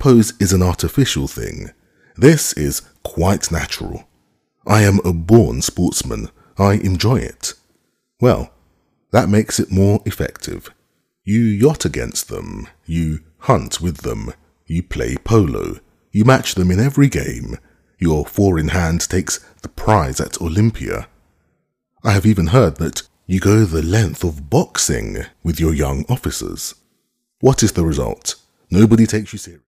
pose is an artificial thing. This is quite natural. I am a born sportsman. I enjoy it. Well, that makes it more effective. You yacht against them. You hunt with them. You play polo. You match them in every game. Your four-in-hand takes the prize at Olympia. I have even heard that you go the length of boxing with your young officers. What is the result? Nobody takes you seriously.